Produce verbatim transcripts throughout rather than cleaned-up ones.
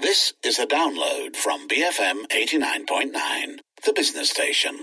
This is a download from B F M eighty-nine point nine, the business station.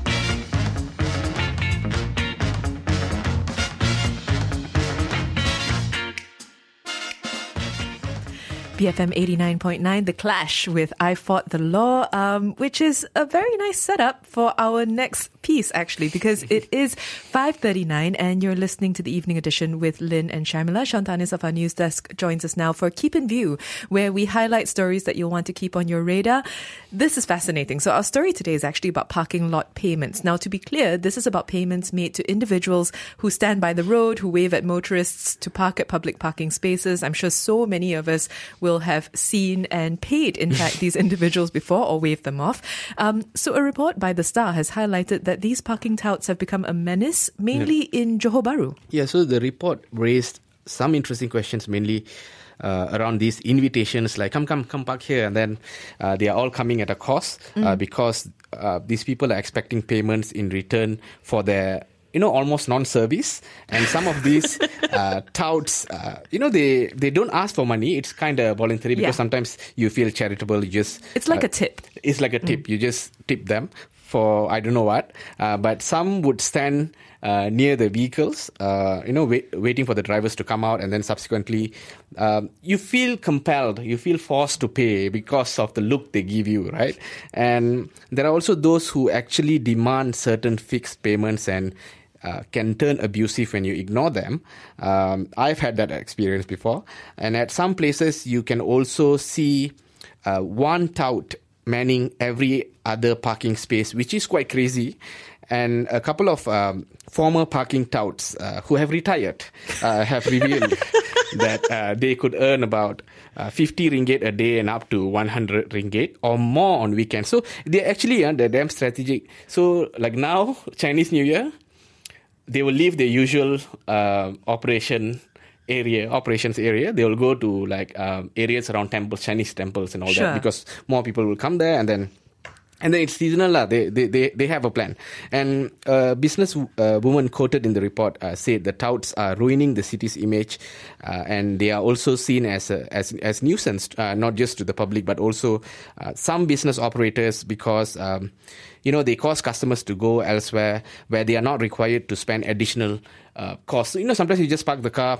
B F M eighty-nine point nine, The Clash with I Fought the Law, um, which is a very nice setup for our next piece, actually, because it is five thirty-nine and you're listening to the evening edition with Lynn and Sharmila. Shantanis of our news desk joins us now for Keep in View, where we highlight stories that you'll want to keep on your radar. This is fascinating. So our story today is actually about parking lot payments. Now, to be clear, this is about payments made to individuals who stand by the road, who wave at motorists to park at public parking spaces. I'm sure so many of us will have seen and paid, in fact, these individuals before or waved them off. Um, so a report by The Star has highlighted that these parking touts have become a menace, mainly yeah. in Johor Bahru. Yeah, so the report raised some interesting questions, mainly uh, around these invitations, like come, come, come park here. And then uh, they are all coming at a cost mm. uh, because uh, these people are expecting payments in return for their you know, almost non-service. And some of these uh, touts, uh, you know, they, they don't ask for money. It's kind of voluntary because yeah. sometimes you feel charitable. You just It's like uh, a tip. It's like a tip. Mm. You just tip them for I don't know what. Uh, but some would stand uh, near the vehicles, uh, you know, wait, waiting for the drivers to come out. And then subsequently, um, you feel compelled, you feel forced to pay because of the look they give you, right? And there are also those who actually demand certain fixed payments and Uh, can turn abusive when you ignore them. Um, I've had that experience before. And at some places, you can also see uh, one tout manning every other parking space, which is quite crazy. And a couple of um, former parking touts uh, who have retired uh, have revealed that uh, they could earn about uh, fifty ringgit a day and up to one hundred ringgit or more on weekends. So they actually, uh, they're damn strategic. So like now, Chinese New Year, they will leave the usual uh, operation area, operations area. They will go to like um, areas around temples, Chinese temples and all sure. that, because more people will come there, and then and then it's seasonal. La. They, they they they have a plan. And a uh, business uh, woman quoted in the report uh, said the touts are ruining the city's image, uh, and they are also seen as a, as as nuisance, uh, not just to the public but also uh, some business operators, because Um, you know, they cause customers to go elsewhere where they are not required to spend additional uh, costs. You know, sometimes you just park the car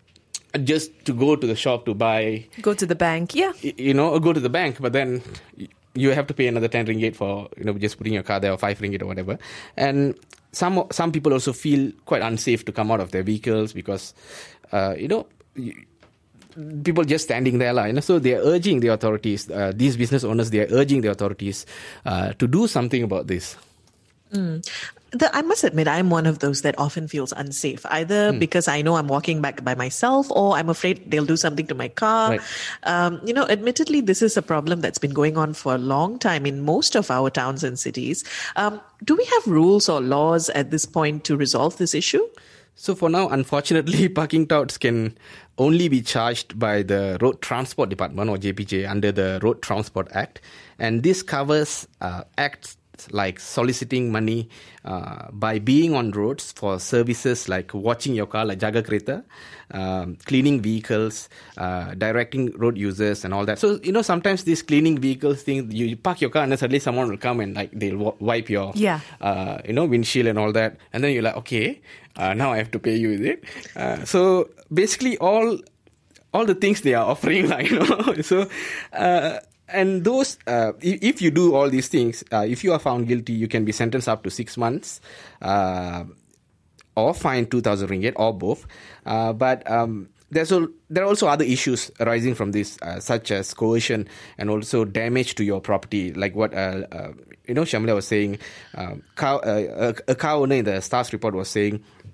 just to go to the shop to buy. Go to the bank, yeah. You know, or go to the bank, but then you have to pay another ten ringgit for, you know, just putting your car there, or five ringgit or whatever. And some some people also feel quite unsafe to come out of their vehicles because, uh, you know, people just standing there, you know, so they are urging the authorities, uh, these business owners, they are urging the authorities uh, to do something about this. Mm. The, I must admit, I'm one of those that often feels unsafe, either mm. because I know I'm walking back by myself or I'm afraid they'll do something to my car. Right. Um, you know, admittedly, this is a problem that's been going on for a long time in most of our towns and cities. Um, do we have rules or laws at this point to resolve this issue? So for now, unfortunately, parking touts can only be charged by the Road Transport Department, or J P J, under the Road Transport Act. And this covers uh, acts like soliciting money uh, by being on roads for services like watching your car, like jaga kereta, um, cleaning vehicles, uh, directing road users and all that. So, you know, sometimes this cleaning vehicles thing, you, you park your car and then suddenly someone will come and like they'll w- wipe your, yeah. uh, you know, windshield and all that. And then you're like, okay, uh, now I have to pay you, is it? Uh, so basically all all the things they are offering, like, you know, so... Uh, And those, uh, if you do all these things, uh, if you are found guilty, you can be sentenced up to six months uh, or fined two thousand ringgit or both. Uh, but um, there's a, there are also other issues arising from this, uh, such as coercion and also damage to your property, like what uh, uh, you know Shamila was saying. Um, car, uh, a, a car owner in the Stars report was saying,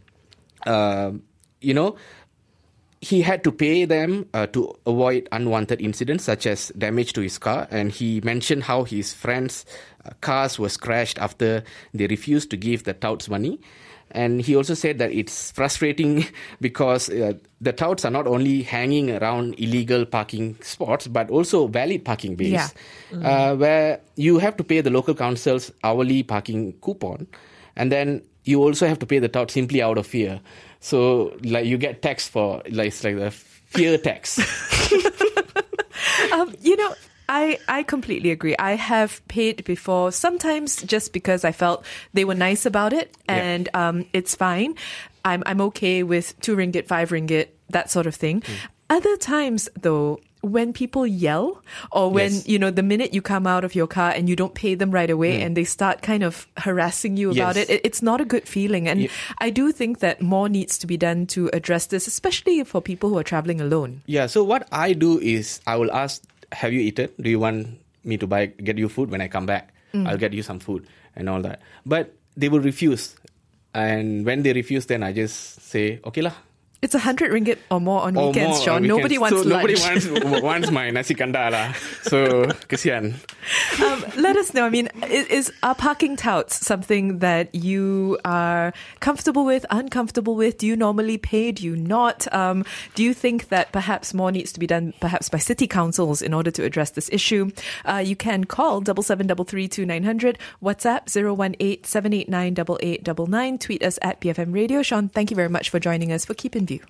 uh, you know. He had to pay them uh, to avoid unwanted incidents such as damage to his car. And he mentioned how his friends' uh, cars was crashed after they refused to give the touts money. And he also said that it's frustrating because uh, the touts are not only hanging around illegal parking spots, but also valid parking bays, yeah. mm. uh, where you have to pay the local council's hourly parking coupon. And then you also have to pay the tout simply out of fear. So, like, you get taxed for, like, it's like the fear tax. um, you know, I, I completely agree. I have paid before, sometimes just because I felt they were nice about it, and yeah. um, it's fine. I'm I'm okay with two ringgit, five ringgit, that sort of thing. Mm. Other times, though, when people yell, or when, yes. you know, the minute you come out of your car and you don't pay them right away, mm. and they start kind of harassing you about yes. it, it, it's not a good feeling. And yeah. I do think that more needs to be done to address this, especially for people who are traveling alone. Yeah, so what I do is I will ask, have you eaten? Do you want me to buy, get you food when I come back? Mm. I'll get you some food and all that. But they will refuse. And when they refuse, then I just say, okay lah. It's a hundred ringgit or more on or weekends, Sean. On nobody weekends. wants so lunch. Nobody wants, wants my nasi kandar lah. So, kesian. Um, let us know. I mean, is, is are parking touts something that you are comfortable with, uncomfortable with? Do you normally pay? Do you not? Um, do you think that perhaps more needs to be done, perhaps by city councils, in order to address this issue? Uh, you can call double seven double three two nine hundred, WhatsApp zero one eight seven eight nine double eight double nine, tweet us at B F M Radio. Sean, thank you very much for joining us for Keep in View.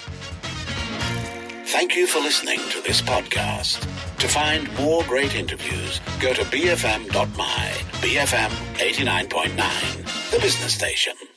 Thank you for listening to this podcast. To find more great interviews, go to b f m dot my, B F M eighty-nine point nine, the business station.